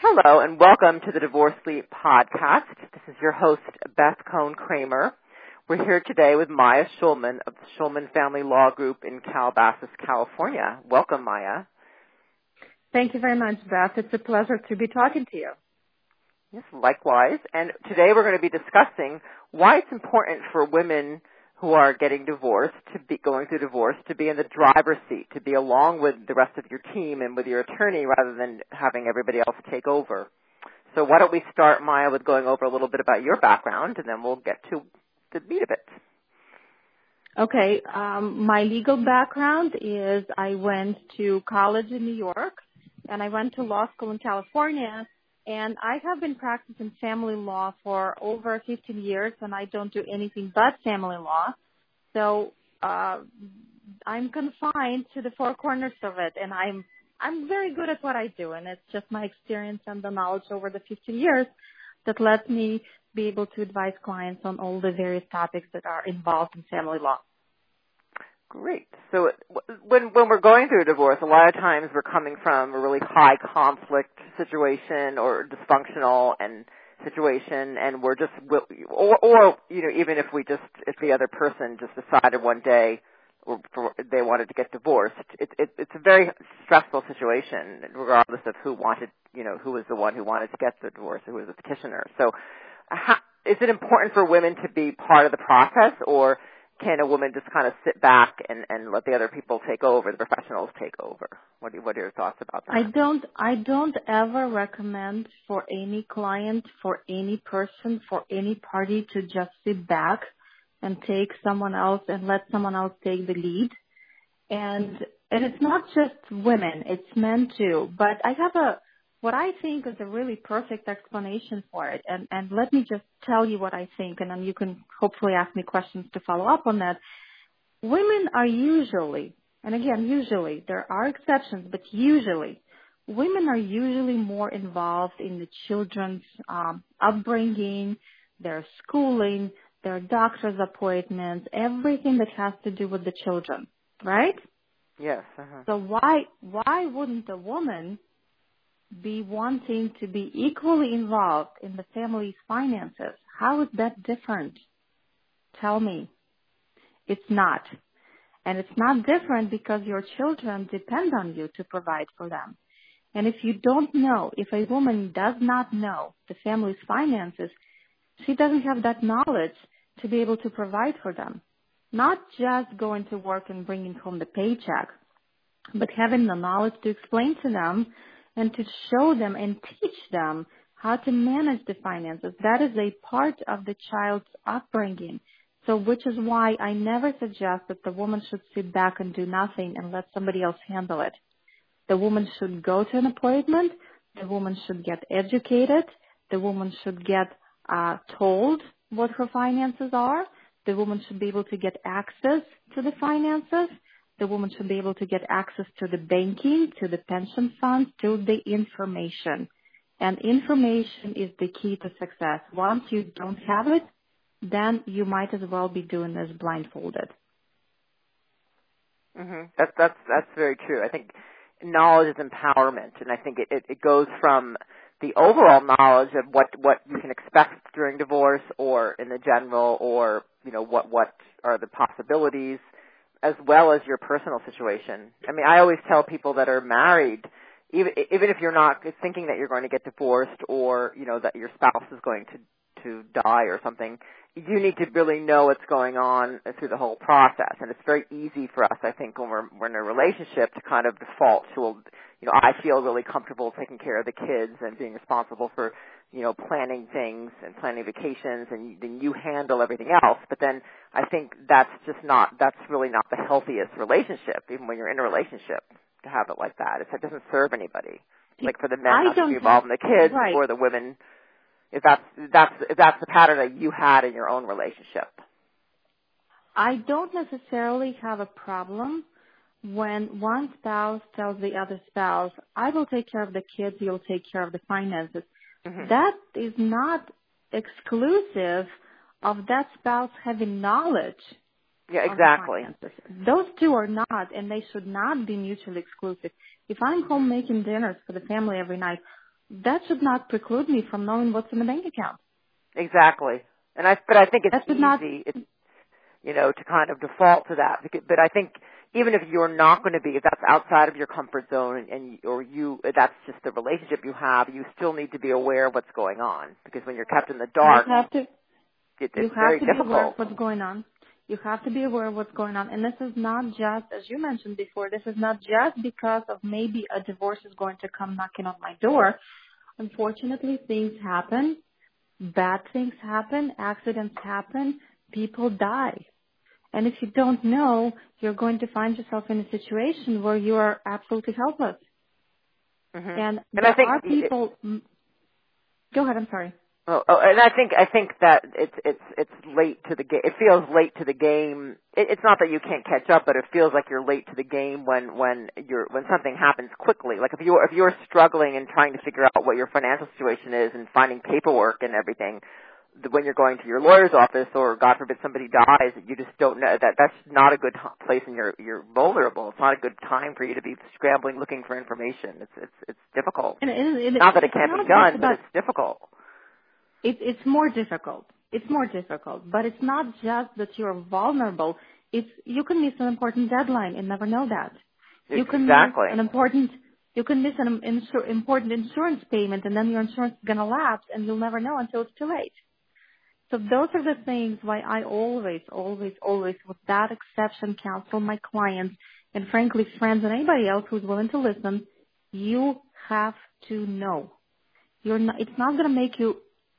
Hello, and welcome to the Divorce Leap podcast. This is your host, Beth Cohn-Kramer. We're here today with Maya Schulman of the Schulman Family Law Group in Calabasas, California. Welcome, Maya. Thank you very much, Beth. It's a pleasure to be talking to you. Yes, likewise. And today we're going to be discussing why it's important for women who are getting divorced, going through divorce, to be in the driver's seat, to be along with the rest of your team and with your attorney rather than having everybody else take over. So why don't we start, Maya, with going over a little bit about your background, and then we'll get to the meat of it. Okay. My legal background is I went to college in New York, and I went to law school in California, and I have been practicing family law for over 15 years, and I don't do anything but family law. So I'm confined to the four corners of it, and I'm very good at what I do, and it's just my experience and the knowledge over the 15 years that lets me be able to advise clients on all the various topics that are involved in family law. Great. So when we're going through a divorce, a lot of times we're coming from a really high conflict situation or dysfunctional and situation, and we're just, or you know, even if the other person just decided one day they wanted to get divorced, it's a very stressful situation, regardless of who was the one who wanted to get the divorce, who was the petitioner. So, is it important for women to be part of the process, or can a woman just kind of sit back and let the other people take over, the professionals take over? What are your thoughts about that? I don't ever recommend for any client, for any person, for any party to just sit back and take someone else and let someone else take the lead. And it's not just women, it's men too. But I have what I think is a really perfect explanation for it. And let me just tell you what I think, and then you can hopefully ask me questions to follow up on that. Women are usually, and again, usually, there are exceptions, but usually, women are usually more involved in the children's upbringing, their schooling, their doctor's appointments, everything that has to do with the children, right? Yes. Uh-huh. So why wouldn't a woman be wanting to be equally involved in the family's finances? How is that different? Tell me. It's not. And it's not different because your children depend on you to provide for them. And if you don't know, if a woman does not know the family's finances, she doesn't have that knowledge to be able to provide for them. Not just going to work and bringing home the paycheck, but having the knowledge to explain to them and to show them and teach them how to manage the finances. That is a part of the child's upbringing. So which is why I never suggest that the woman should sit back and do nothing and let somebody else handle it. The woman should go to an appointment. The woman should get educated. The woman should get told what her finances are. The woman should be able to get access to the finances. The woman should be able to get access to the banking, to the pension funds, to the information. And information is the key to success. Once you don't have it, then you might as well be doing this blindfolded. Mm-hmm. That's very true. I think knowledge is empowerment, and I think it goes from the overall knowledge of what you can expect during divorce, or in the general, or what are the possibilities, as well as your personal situation. I mean, I always tell people that are married, even if you're not thinking that you're going to get divorced, or that your spouse is going to die or something, you need to really know what's going on through the whole process. And it's very easy for us, I think, when we're in a relationship to kind of default to, I feel really comfortable taking care of the kids and being responsible for, planning things and planning vacations, and then you handle everything else. But then I think that's really not the healthiest relationship, even when you're in a relationship, to have it like that. It doesn't serve anybody. Like for the men not to be involved in the kids, right, or the women, if that's the pattern that you had in your own relationship. I don't necessarily have a problem when one spouse tells the other spouse, I will take care of the kids, you'll take care of the finances. Mm-hmm. That is not exclusive of that spouse having knowledge. Yeah, exactly. Those two are not, and they should not be mutually exclusive. If I'm home making dinners for the family every night, that should not preclude me from knowing what's in the bank account. Exactly. But I think it's That should easy. not. To kind of default to that. But I think even if you're not going to be, if that's outside of your comfort zone that's just the relationship you have, you still need to be aware of what's going on. Because when you're kept in the dark, it's very difficult. You have to be aware of what's going on. You have to be aware of what's going on. And this is not just, as you mentioned before, this is not just because of maybe a divorce is going to come knocking on my door. Unfortunately, things happen. Bad things happen. Accidents happen. People die. And if you don't know, you're going to find yourself in a situation where you are absolutely helpless. Mm-hmm. And there are people. Go ahead. I'm sorry. And I think that it's late to the game. It feels late to the game. It's not that you can't catch up, but it feels like you're late to the game when something happens quickly. Like if you're struggling and trying to figure out what your financial situation is and finding paperwork and everything, when you're going to your lawyer's office or God forbid somebody dies, you just don't know that's not a good place and you're vulnerable. It's not a good time for you to be scrambling looking for information. It's difficult. Not that it can't be done, but it's difficult. It's more difficult. It's more difficult, but it's not just that you're vulnerable. You can miss an important deadline and never know that. You can Exactly. miss an important insurance payment, and then your insurance is going to lapse, and you'll never know until it's too late. So those are the things why I always, without exception, counsel my clients and frankly friends and anybody else who's willing to listen. You have to know. It's not going to make you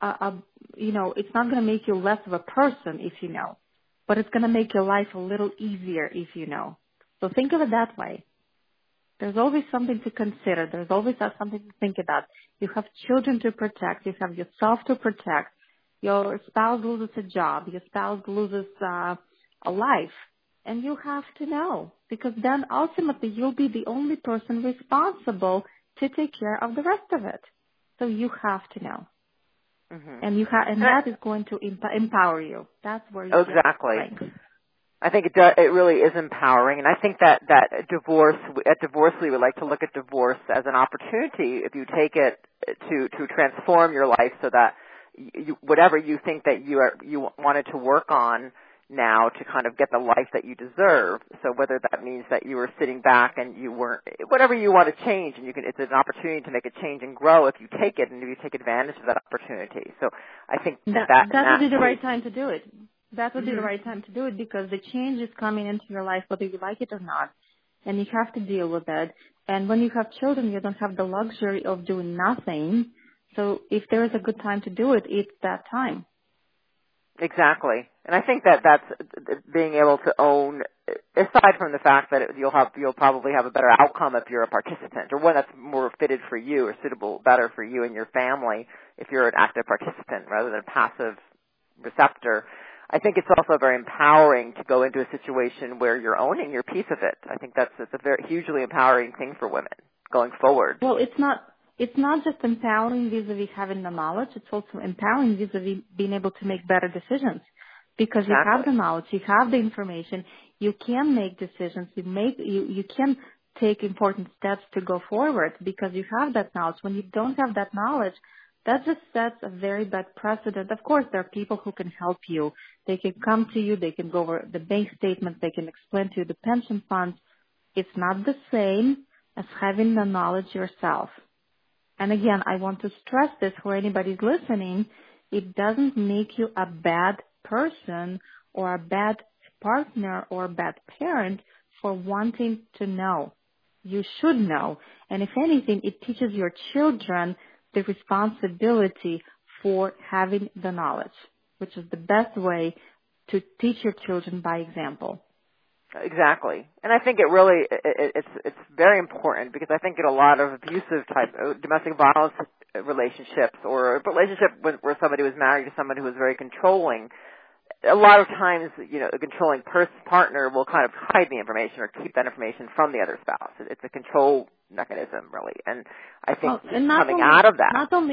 it's not going to make you less of a person if you know, but it's going to make your life a little easier if you know. So think of it that way. There's always something to consider. There's always something to think about. You have children to protect. You have yourself to protect. Your spouse loses a job. Your spouse loses a life. And you have to know, because then ultimately you'll be the only person responsible to take care of the rest of it. So you have to know. Mm-hmm. And that is going to empower you. That's where you exactly. Get strength. I think it really is empowering, and I think that at Divorcely we like to look at divorce as an opportunity, if you take it to transform your life, so that whatever you think that you wanted to work on now to kind of get the life that you deserve. So whether that means that you were sitting back and you weren't, whatever you want to change, and it's an opportunity to make a change and grow if you take it and if you take advantage of that opportunity. So I think that would be the right time to do it. That would be the right time to do it, because the change is coming into your life whether you like it or not, and you have to deal with that. And when you have children, you don't have the luxury of doing nothing. So if there is a good time to do it, it's that time. Exactly. And I think that's being able to own, aside from the fact that you'll probably have a better outcome if you're a participant, or one that's more fitted for you or suitable better for you and your family if you're an active participant rather than a passive receptor. I think it's also very empowering to go into a situation where you're owning your piece of it. I think it's a very hugely empowering thing for women going forward. Well, it's not just empowering vis-a-vis having the knowledge. It's also empowering vis-a-vis being able to make better decisions, because you have the knowledge, you have the information, you can make decisions, you can take important steps to go forward because you have that knowledge. When you don't have that knowledge, that just sets a very bad precedent. Of course, there are people who can help you. They can come to you. They can go over the bank statements. They can explain to you the pension funds. It's not the same as having the knowledge yourself. And again, I want to stress this for anybody's listening. It doesn't make you a bad person or a bad partner or a bad parent for wanting to know. You should know. And if anything, it teaches your children the responsibility for having the knowledge, which is the best way to teach your children by example. Exactly. And I think it really, it's very important, because I think in a lot of abusive type, domestic violence relationships, or a relationship where somebody was married to someone who was very controlling, a lot of times, a controlling partner will kind of hide the information or keep that information from the other spouse. It's a control mechanism, really. And I think coming out of that. Not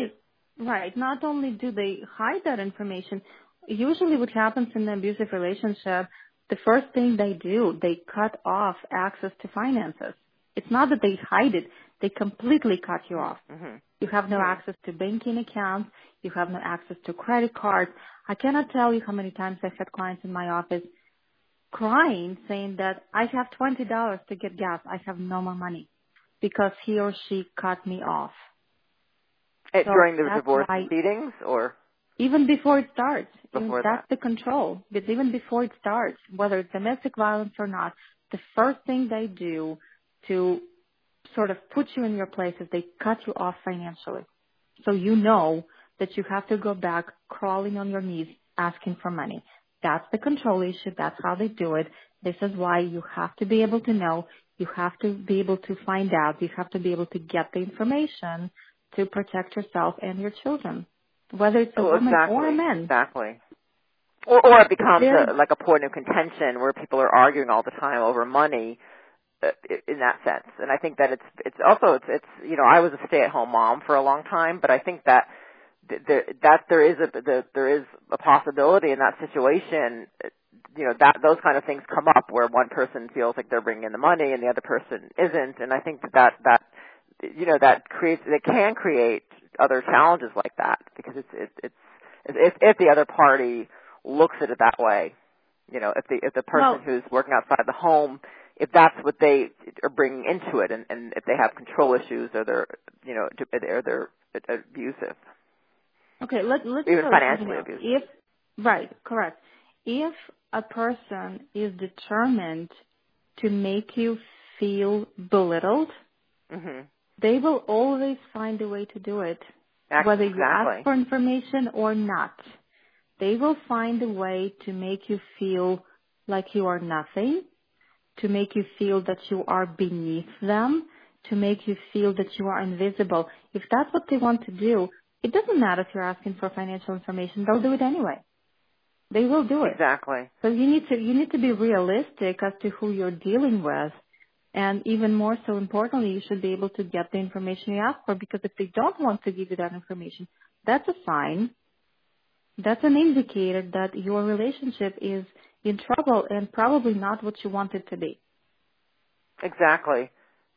only do they hide that information, usually what happens in an abusive relationship, the first thing they do, they cut off access to finances. It's not that they hide it. They completely cut you off. Mm-hmm. You have no access to banking accounts. You have no access to credit cards. I cannot tell you how many times I've had clients in my office crying, saying that I have $20 to get gas. I have no more money because he or she cut me off. So During the that's divorce why, proceedings, or even before it starts, before that's that? the control. But even before it starts, whether it's domestic violence or not, the first thing they do to sort of put you in your place is they cut you off financially. So you know that you have to go back crawling on your knees asking for money. That's the control issue. That's how they do it. This is why you have to be able to know. You have to be able to find out. You have to be able to get the information to protect yourself and your children, whether it's a woman or a man. Exactly. Or it becomes like a point of contention where people are arguing all the time over money. In that sense, and I think that it's I was a stay-at-home mom for a long time, but I think that there is a possibility in that situation, that those kind of things come up where one person feels like they're bringing in the money and the other person isn't, and I think that can create other challenges like that because it's if the other party looks at it that way, if the person who's working outside the home, if that's what they are bringing into it, and if they have control issues or they're abusive. Okay, let's even financially abusive. Correct. If a person is determined to make you feel belittled, mm-hmm. they will always find a way to do it, whether you ask for information or not. They will find a way to make you feel like you are nothing, to make you feel that you are beneath them, to make you feel that you are invisible. If that's what they want to do, it doesn't matter if you're asking for financial information. They'll do it anyway. They will do it. Exactly. So you need to be realistic as to who you're dealing with. And even more so importantly, you should be able to get the information you ask for, because if they don't want to give you that information, that's a sign. That's an indicator that your relationship is in trouble and probably not what you want it to be. Exactly.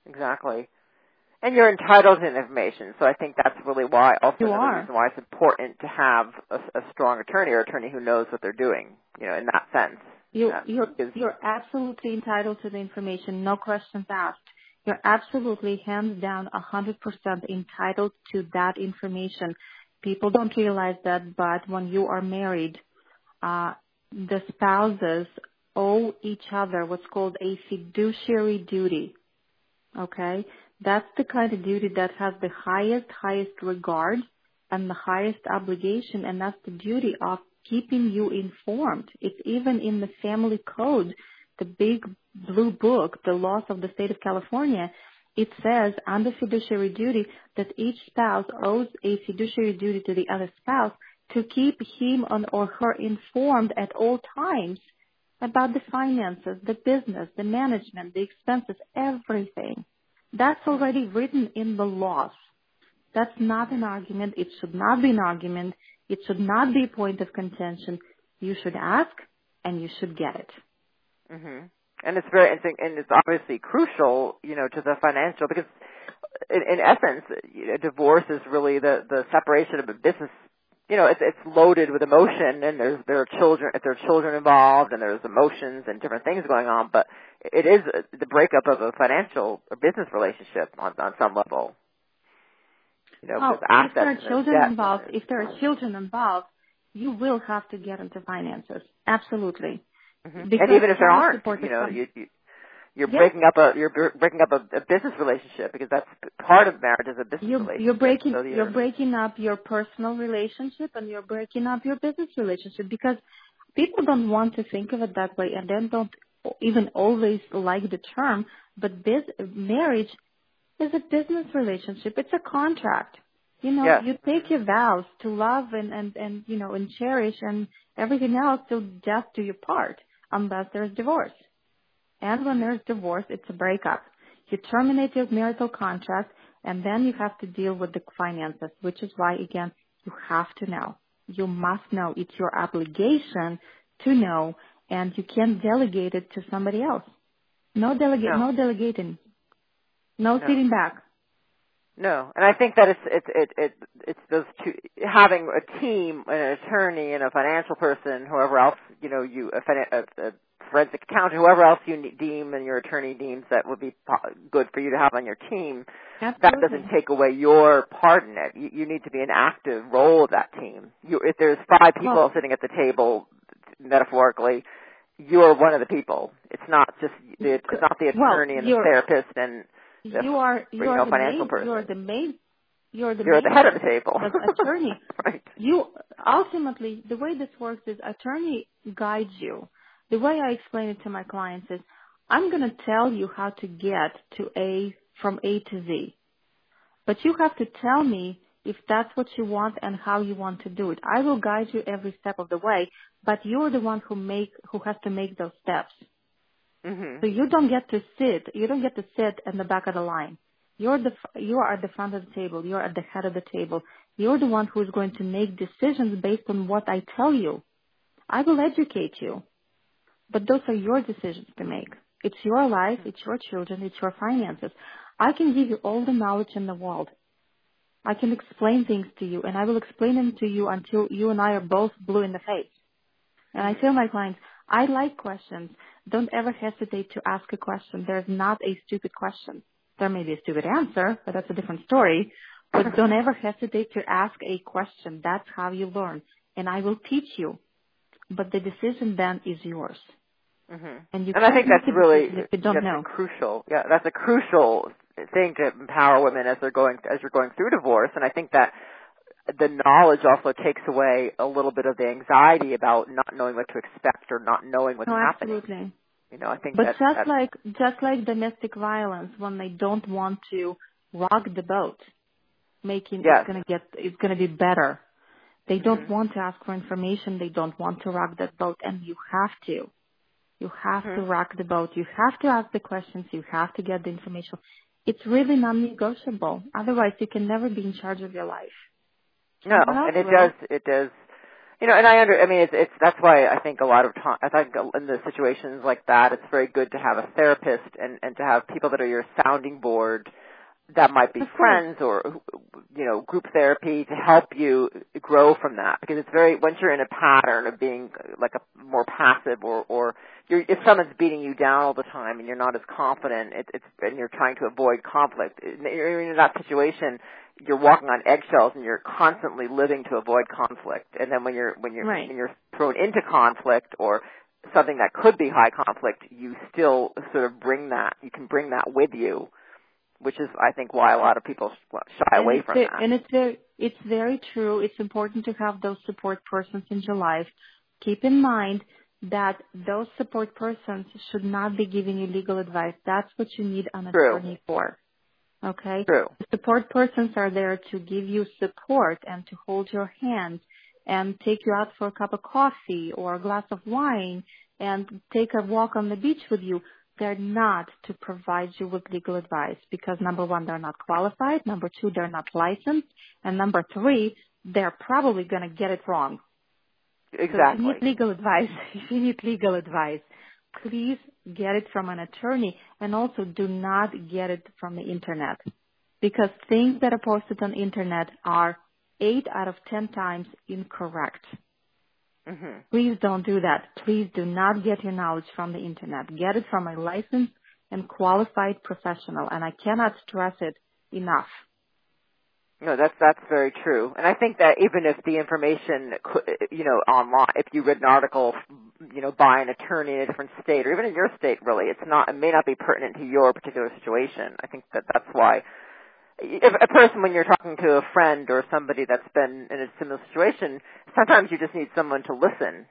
And you're entitled to information, so I think that's really why, also another reason why it's important to have a strong attorney or attorney who knows what they're doing, in that sense. You're absolutely entitled to the information, no questions asked. You're absolutely hands down 100% entitled to that information. People don't realize that, but when you are married, the spouses owe each other what's called a fiduciary duty. Okay? That's the kind of duty that has the highest regard and the highest obligation, and that's the duty of keeping you informed. It's even in the family code, the big blue book, the laws of the state of California. It says under fiduciary duty that each spouse owes a fiduciary duty to the other spouse to keep him or her informed at all times about the finances, the business, the management, the expenses, everything. That's already written in the laws. That's not an argument. It should not be an argument. It should not be a point of contention. You should ask, and you should get it. Mm-hmm. And it's obviously crucial, to the financial, because in essence, divorce is really the separation of a business. It's loaded with emotion, and there are children involved, and there's emotions and different things going on. But it is the breakup of a financial or business relationship on some level. If there are children involved, you will have to get into finances. Absolutely. Mm-hmm. And even if there aren't, you're breaking up a business relationship, because that's part of marriage is a business relationship. You're breaking up your personal relationship, and you're breaking up your business relationship, because people don't want to think of it that way, and then don't even always like the term. But marriage is a business relationship. It's a contract. Yes. You take your vows to love and cherish and everything else till death do you part, unless there's divorce. And when there's divorce, it's a breakup. You terminate your marital contract, and then you have to deal with the finances, which is why, again, you have to know. You must know. It's your obligation to know, and you can't delegate it to somebody else. No delegating. No sitting back. No, and I think that it's those two, having a team, an attorney and a financial person, whoever else, a forensic accountant, whoever else you deem and your attorney deems that would be good for you to have on your team. Absolutely. That doesn't take away your part in it. You need to be an active role of that team. If there's 5 people sitting at the table, metaphorically, you're one of the people. It's not just it's not the attorney and the therapist and you're financial person. You're the head of the table. Attorney. Right. You ultimately, the way this works is attorney guides you. The way I explain it to my clients is, I'm going to tell you how to get from A to Z, but you have to tell me if that's what you want and how you want to do it. I will guide you every step of the way, but you're the one who has to make those steps. Mm-hmm. So you don't get to sit in the back of the line. You are at the front of the table. You're at the head of the table. You're the one who's going to make decisions based on what I tell you. I will educate you, but those are your decisions to make. It's your life, it's your children, it's your finances. I can give you all the knowledge in the world. I can explain things to you, and I will explain them to you until you and I are both blue in the face. And I tell my clients, I like questions. Don't ever hesitate to ask a question. There's not a stupid question. There may be a stupid answer, but that's a different story. But don't ever hesitate to ask a question. That's how you learn. And I will teach you. But the decision then is yours. Mm-hmm. And I think that's really crucial. Yeah, that's a crucial thing to empower women as you're going through divorce. And I think that the knowledge also takes away a little bit of the anxiety about not knowing what to expect or not knowing what's happening. Absolutely. I think but just like domestic violence, when they don't want to rock the boat, it's gonna be better. They don't want to ask for information. They don't want to rock that boat, and you have to. You have to rock the boat. You have to ask the questions. You have to get the information. It's really non-negotiable. Otherwise, you can never be in charge of your life. No, and it does. And that's why I think a lot of time, I think in the situations like that, it's very good to have a therapist and to have people that are your sounding board that might be friends or, group therapy to help you grow from that. Because it's once you're in a pattern of being like a more passive or if someone's beating you down all the time and you're not as confident, and you're trying to avoid conflict, you're in that situation, you're walking on eggshells and you're constantly living to avoid conflict. And then when you're thrown into conflict or something that could be high conflict, you still sort of you can bring that with you, which is, I think, why a lot of people shy away from that. And it's very true. It's important to have those support persons in your life. Keep in mind that those support persons should not be giving you legal advice. That's what you need an attorney for. Okay? True. The support persons are there to give you support and to hold your hand and take you out for a cup of coffee or a glass of wine and take a walk on the beach with you. They're not to provide you with legal advice because, number one, they're not qualified. Number two, they're not licensed. And number three, they're probably going to get it wrong. Exactly. So if you need legal advice, please get it from an attorney, and also do not get it from the internet, because things that are posted on the internet are 8 out of 10 times incorrect. Mm-hmm. Please don't do that. Please do not get your knowledge from the internet. Get it from a licensed and qualified professional, and I cannot stress it enough. No, that's very true. And I think that even if the information, online, if you read an article, by an attorney in a different state, or even in your state, really, it may not be pertinent to your particular situation. I think that's why, if a person, when you're talking to a friend or somebody that's been in a similar situation, sometimes you just need someone to listen,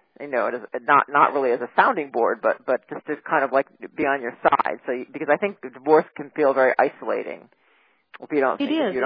not really as a sounding board, but just to kind of like be on your side. Because I think divorce can feel very isolating. If you don't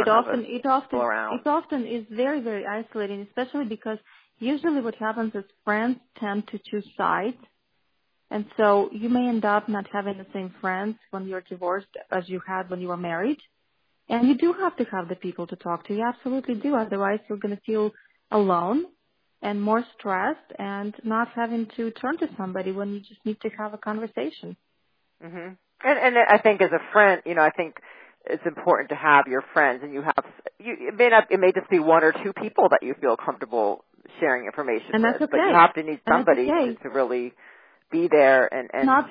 it often is very, very isolating, especially because usually what happens is friends tend to choose sides. And so you may end up not having the same friends when you're divorced as you had when you were married. And you do have to have the people to talk to. You absolutely do. Otherwise, you're going to feel alone and more stressed and not having to turn to somebody when you just need to have a conversation. Mm-hmm. And I think as a friend, I think it's important to have your friends, and it may just be one or two people that you feel comfortable sharing information And with, that's okay. but you have to need somebody okay. to really be there and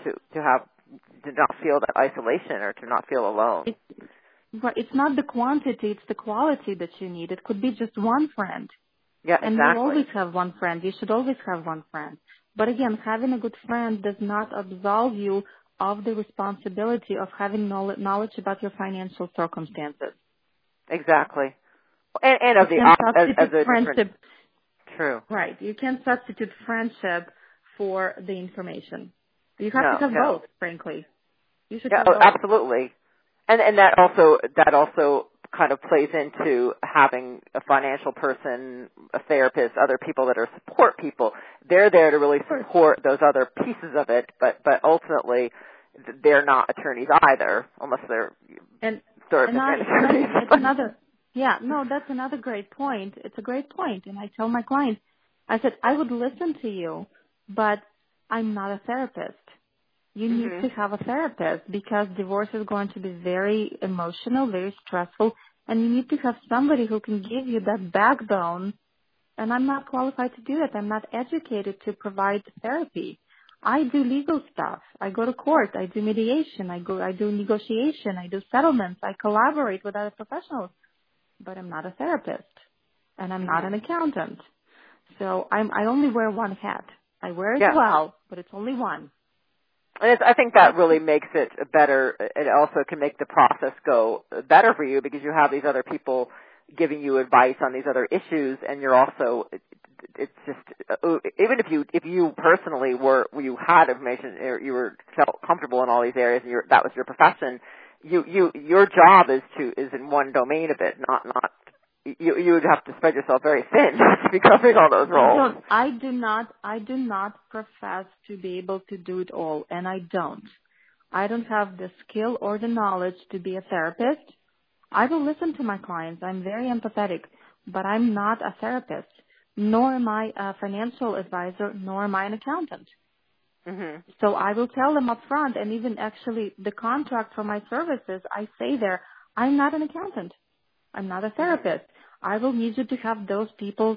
to not feel that isolation or to not feel alone. It's not the quantity, it's the quality that you need. It could be just one friend. Yeah, and exactly. you always have one friend. You should always have one friend. But again, having a good friend does not absolve you of the responsibility of having knowledge about your financial circumstances. Exactly. And of the friendship. True. Right. You can't substitute friendship for the information. You have to have both, frankly. You should have both. Absolutely. And that also kind of plays into having a financial person, a therapist, other people that are support people. They're there to really support those other pieces of it, but ultimately they're not attorneys either, unless they're attorneys. That's another great point. It's a great point. And I tell my clients, I said, I would listen to you, but I'm not a therapist. You need to have a therapist because divorce is going to be very emotional, very stressful, and you need to have somebody who can give you that backbone. And I'm not qualified to do it. I'm not educated to provide therapy. I do legal stuff. I go to court. I do mediation. I do negotiation. I do settlements. I collaborate with other professionals. But I'm not a therapist, and I'm not an accountant. So I only wear one hat. I wear it well, but it's only one. And I think that really makes it better. It also can make the process go better for you because you have these other people giving you advice on these other issues, and you're also. It's just even if you personally you had information, or you felt comfortable in all these areas, and that was your profession. Your job is in one domain of it, not. You would have to spread yourself very thin to be covering all those roles. I do not profess to be able to do it all, and I don't. I don't have the skill or the knowledge to be a therapist. I will listen to my clients. I'm very empathetic, but I'm not a therapist, nor am I a financial advisor, nor am I an accountant. Mm-hmm. So I will tell them up front, and even actually the contract for my services, I say there, I'm not an accountant. I'm not a therapist. I will need you to have those people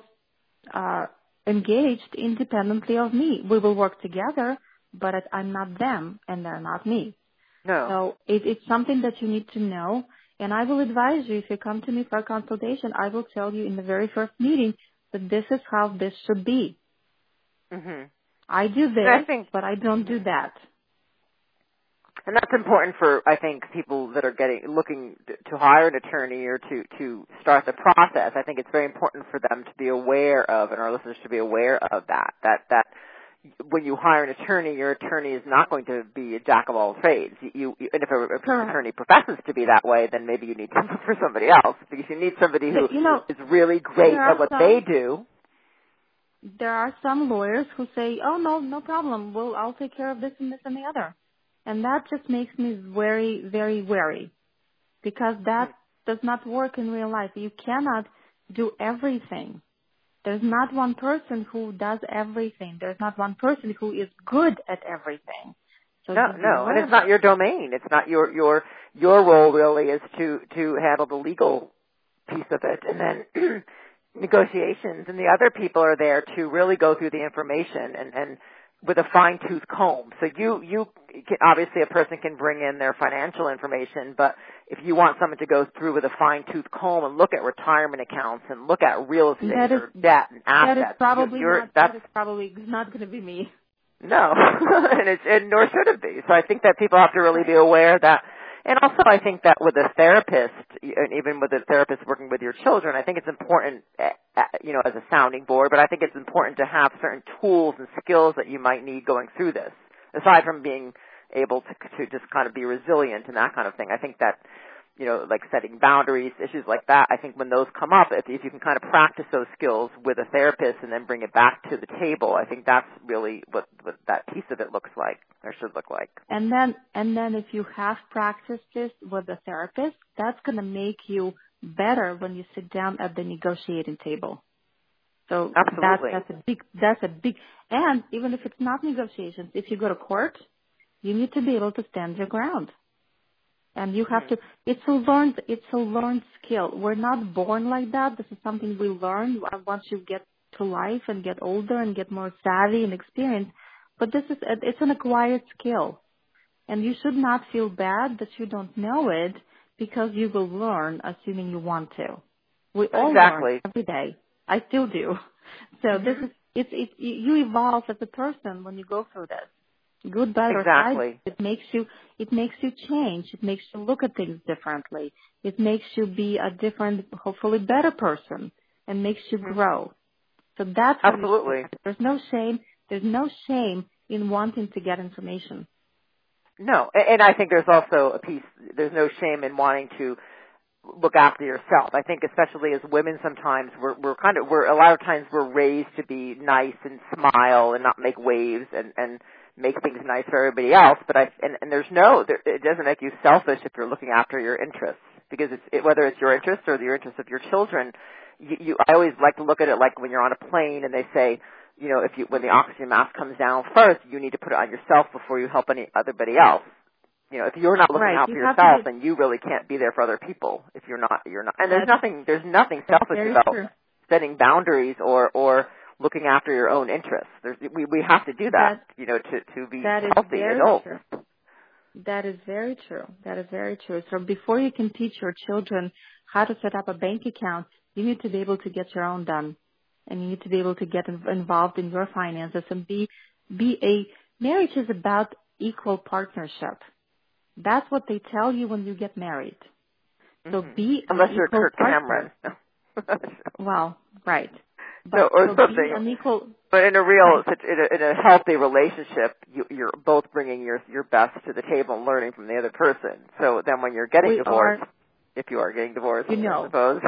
engaged independently of me. We will work together, but I'm not them, and they're not me. No. So it's something that you need to know, and I will advise you, if you come to me for a consultation, I will tell you in the very first meeting that this is how this should be. Mm-hmm. I do this, but I don't do that. And that's important for, I think, people that are looking to hire an attorney or to start the process. I think it's very important for them to be aware of, and our listeners to be aware of that when you hire an attorney, your attorney is not going to be a jack of all trades. And if an attorney professes to be that way, then maybe you need to look for somebody else, because you need somebody who is really great at what they do. There are some lawyers who say, oh, no problem. I'll take care of this and this and the other. And that just makes me very, very wary, because that does not work in real life. You cannot do everything. There's not one person who does everything. There's not one person who is good at everything. So no, and it's not your domain. It's not your role really is to handle the legal piece of it, and then negotiations, and the other people are there to really go through the information and with a fine-tooth comb. So you can, obviously a person can bring in their financial information, but if you want someone to go through with a fine-tooth comb and look at retirement accounts and look at real estate or debt and assets, that is probably not going to be me. No, and nor should it be. So I think that people have to really be aware that. And also, I think that with a therapist, and even with a therapist working with your children, I think it's important, as a sounding board, but I think it's important to have certain tools and skills that you might need going through this, aside from being able to just kind of be resilient and that kind of thing. I think that, like setting boundaries, issues like that, I think when those come up, if you can kind of practice those skills with a therapist and then bring it back to the table, I think that's really what that piece of it looks like, or should look like. And then if you have practiced this with a therapist, that's going to make you better when you sit down at the negotiating table. So absolutely. That's a big, and even if it's not negotiations, if you go to court, you need to be able to stand your ground. And you have to, it's a learned skill. We're not born like that. This is something we learn once you get to life and get older and get more savvy and experienced. But it's an acquired skill. And you should not feel bad that you don't know it because you will learn assuming you want to. We all learn every day. I still do. So you evolve as a person when you go through this. Good, bad, or bad. It makes you change. It makes you look at things differently. It makes you be a different, hopefully better person, and makes you grow. So that's absolutely. There's no shame. There's no shame in wanting to get information. No, and I think there's also a piece. There's no shame in wanting to look after yourself. I think especially as women sometimes we're a lot of times we're raised to be nice and smile and not make waves and make things nice for everybody else, but it doesn't make you selfish if you're looking after your interests, because whether it's your interests or the interests of your children, I always like to look at it like when you're on a plane and they say, you know, when the oxygen mask comes down first, you need to put it on yourself before you help anybody else. You know, if you're not looking out for yourself, then you really can't be there for other people. If you're not. And there's nothing selfish about setting boundaries or looking after your own interests. We have to do that, to be healthy adults. True. That is very true. That is very true. So before you can teach your children how to set up a bank account, you need to be able to get your own done, and you need to be able to get involved in your finances and marriage is about equal partnership. That's what they tell you when you get married. So be unless an you're equal Kirk partner. Cameron. Well, right. But, or something. But in a healthy relationship, you're both bringing your best to the table and learning from the other person. So then when you're getting divorced, if you are getting divorced, I suppose.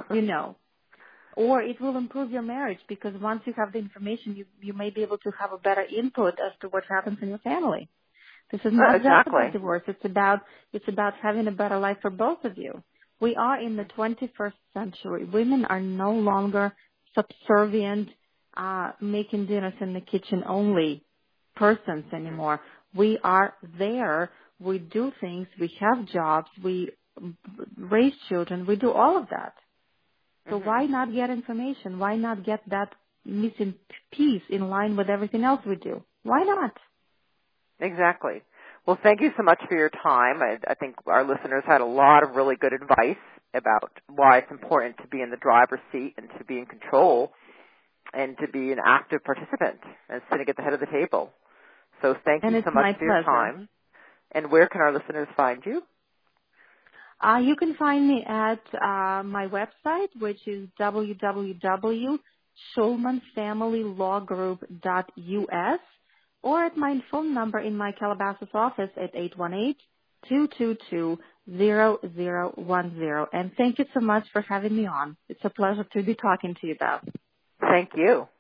Or it will improve your marriage because once you have the information, you may be able to have a better input as to what happens in your family. This is not just about divorce. It's about having a better life for both of you. We are in the 21st century. Women are no longer subservient, making dinners in the kitchen only persons anymore. We are there. We do things. We have jobs. We raise children. We do all of that. So why not get information? Why not get that missing piece in line with everything else we do? Why not? Exactly. Well, thank you so much for your time. I think our listeners had a lot of really good advice about why it's important to be in the driver's seat and to be in control and to be an active participant and sitting at the head of the table. So thank you so much for your time. And where can our listeners find you? You can find me at my website, which is www.schulmanfamilylawgroup.us, or at my phone number in my Calabasas office at 818-222-0010. And thank you so much for having me on. It's a pleasure to be talking to you about. Thank you.